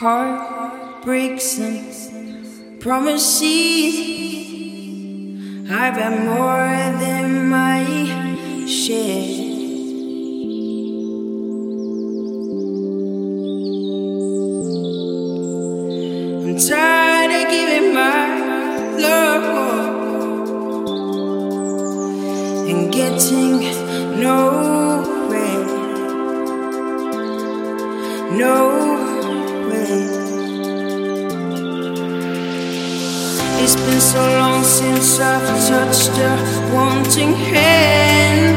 Heart breaks and promises. I've had more than my share. I'm tired of giving my love and getting nowhere. It's been so long since I've touched a wanting hand.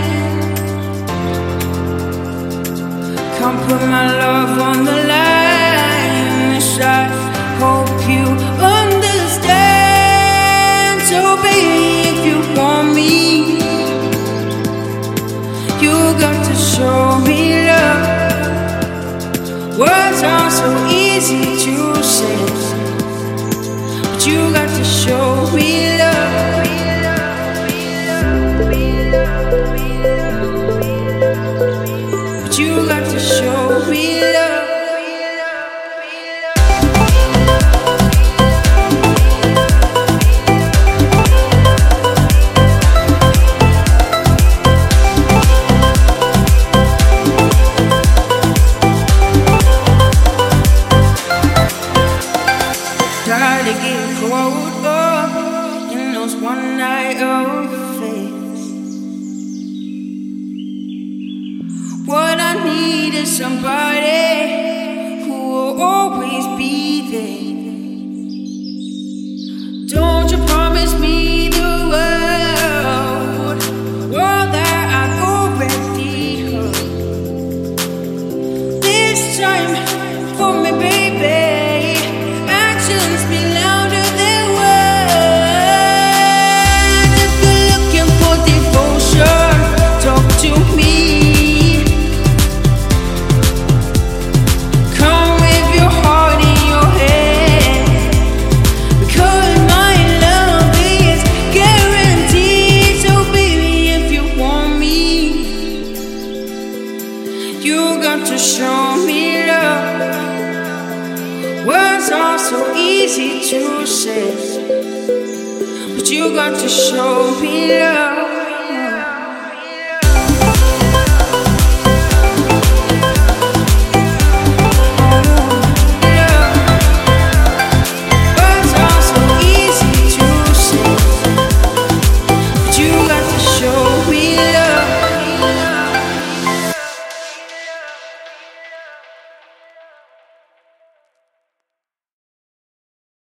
Can't put my love on the line. Yes, I hope you understand. So baby, if you want me, you got to show me love. Words are so easy to say, but you got to show me love. But you got to show me love. Tired of getting caught up in those one night affairs. What I need is somebody who will always be there. Don't you promise me the world that I've already heard. This time for me, baby. Be louder than words. If you're looking for devotion, talk to me. Come with your heart in your head, because my love is guaranteed. So baby, if you want me, you got to show me love. Words are so easy to say, but you got to show me love.